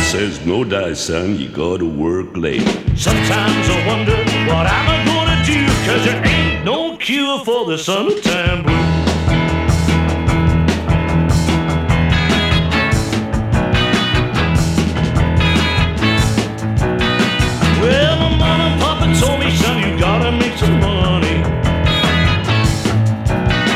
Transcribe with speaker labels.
Speaker 1: says, no dice, son, you gotta work late.
Speaker 2: Sometimes I wonder what I'm gonna do, 'cause there ain't no cure for the summertime blues.